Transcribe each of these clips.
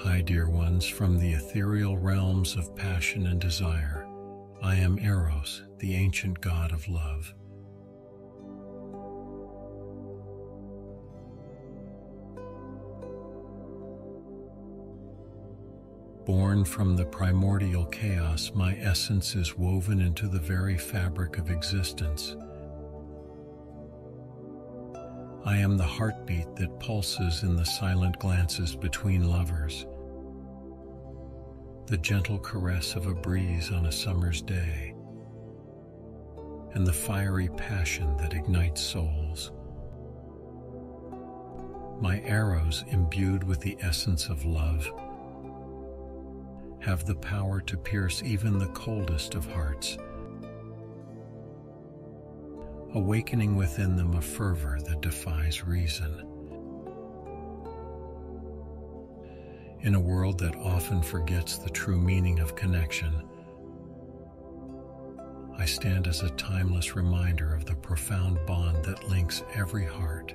Hi, dear ones, from the ethereal realms of passion and desire. I am Eros, the ancient god of love. Born from the primordial chaos, my essence is woven into the very fabric of existence. I am the heartbeat that pulses in the silent glances between lovers, the gentle caress of a breeze on a summer's day, and the fiery passion that ignites souls. My arrows, imbued with the essence of love, have the power to pierce even the coldest of hearts, awakening within them a fervor that defies reason. In a world that often forgets the true meaning of connection, I stand as a timeless reminder of the profound bond that links every heart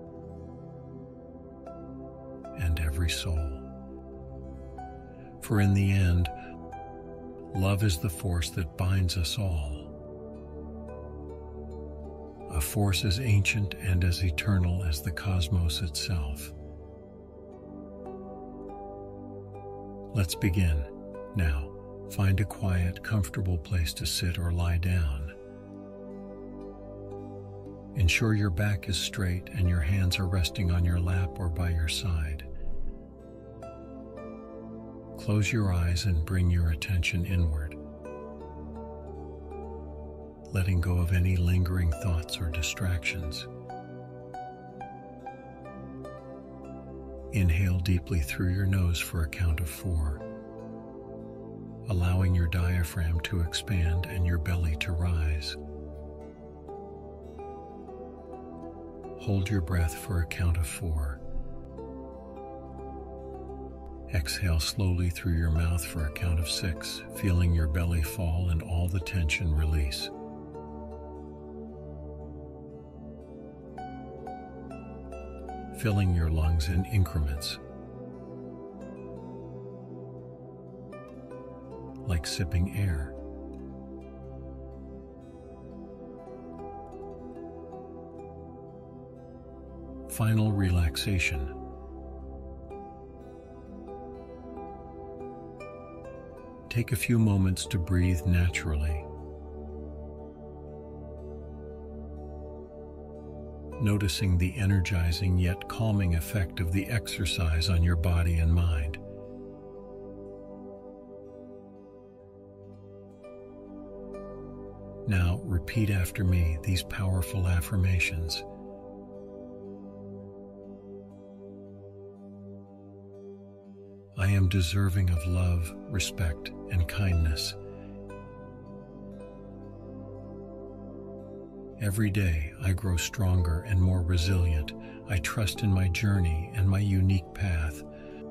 and every soul. For in the end, love is the force that binds us all. A force as ancient and as eternal as the cosmos itself. Let's begin. Now, find a quiet, comfortable place to sit or lie down. Ensure your back is straight and your hands are resting on your lap or by your side. Close your eyes and bring your attention inward, letting go of any lingering thoughts or distractions. Inhale deeply through your nose for a count of 4, allowing your diaphragm to expand and your belly to rise. Hold your breath for a count of 4. Exhale slowly through your mouth for a count of 6, feeling your belly fall and all the tension release. Filling your lungs in increments, like sipping air. Final relaxation. Take a few moments to breathe naturally. Noticing the energizing yet calming effect of the exercise on your body and mind. Now, repeat after me these powerful affirmations. I am deserving of love, respect, and kindness. Every day, I grow stronger and more resilient. I trust in my journey and my unique path.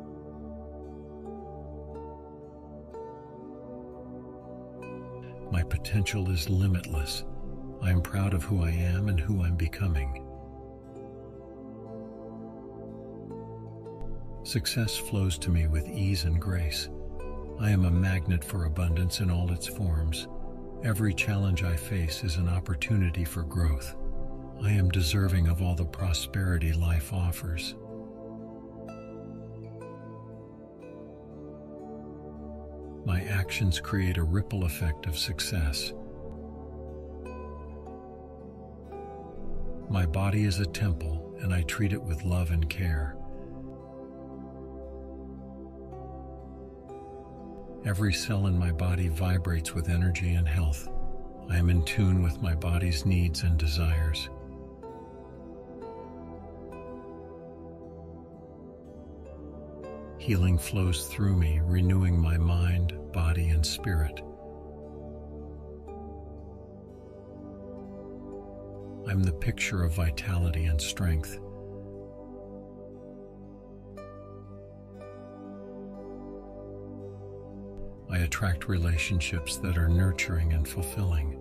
My potential is limitless. I am proud of who I am and who I'm becoming. Success flows to me with ease and grace. I am a magnet for abundance in all its forms. Every challenge I face is an opportunity for growth. I am deserving of all the prosperity life offers. My actions create a ripple effect of success. My body is a temple, and I treat it with love and care. Every cell in my body vibrates with energy and health. I am in tune with my body's needs and desires. Healing flows through me, renewing my mind, body, and spirit. I'm the picture of vitality and strength. I attract relationships that are nurturing and fulfilling.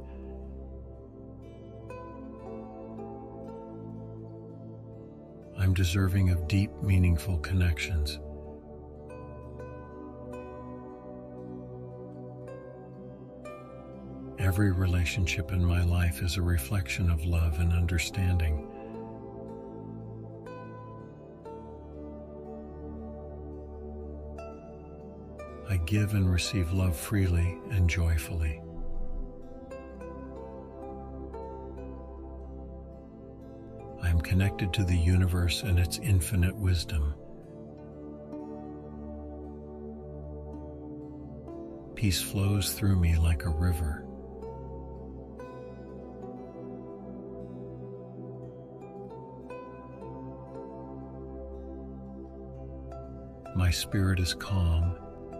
I'm deserving of deep, meaningful connections. every relationship in my life is a reflection of love and understanding. I give and receive love freely and joyfully. I am connected to the universe and its infinite wisdom. Peace flows through me like a river. My spirit is calm.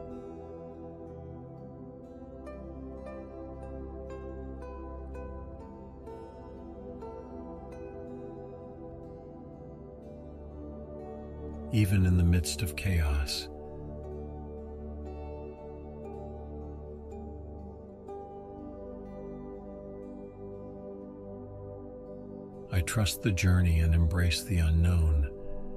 Even in the midst of chaos. I trust the journey and embrace the unknown.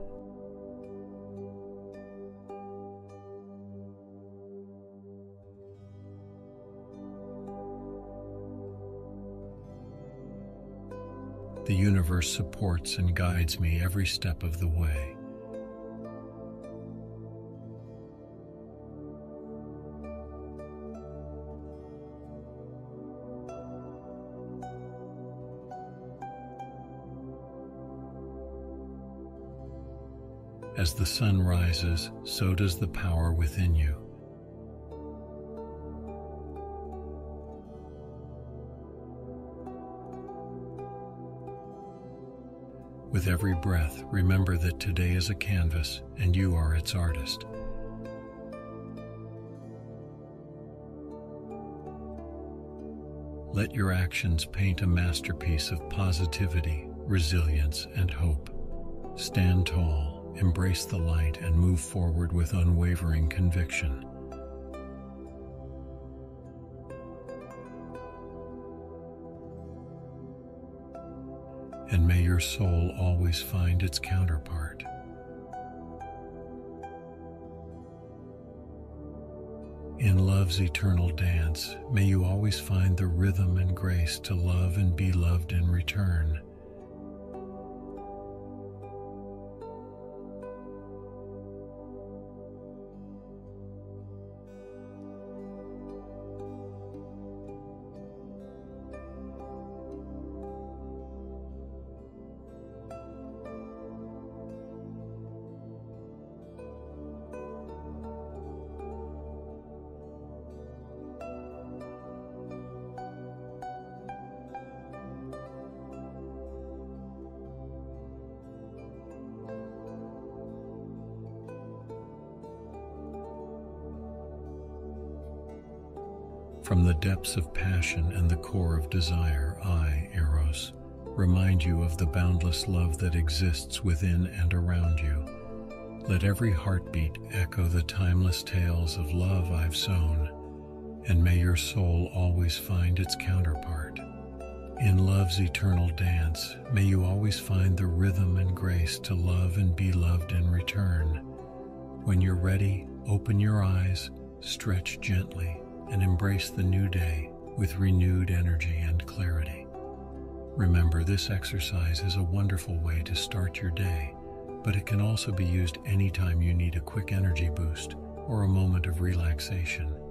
The universe supports and guides me every step of the way. As the sun rises, so does the power within you. With every breath, remember that today is a canvas and you are its artist. Let your actions paint a masterpiece of positivity, resilience, and hope. Stand tall, embrace the light, and move forward with unwavering conviction. And may your soul always find its counterpart. In love's eternal dance, may you always find the rhythm and grace to love and be loved in return. From the depths of passion and the core of desire, I, Eros, remind you of the boundless love that exists within and around you. Let every heartbeat echo the timeless tales of love I've sown, and may your soul always find its counterpart. In love's eternal dance, may you always find the rhythm and grace to love and be loved in return. When you're ready, open your eyes, stretch gently, and embrace the new day with renewed energy and clarity. Remember, this exercise is a wonderful way to start your day, but it can also be used anytime you need a quick energy boost or a moment of relaxation.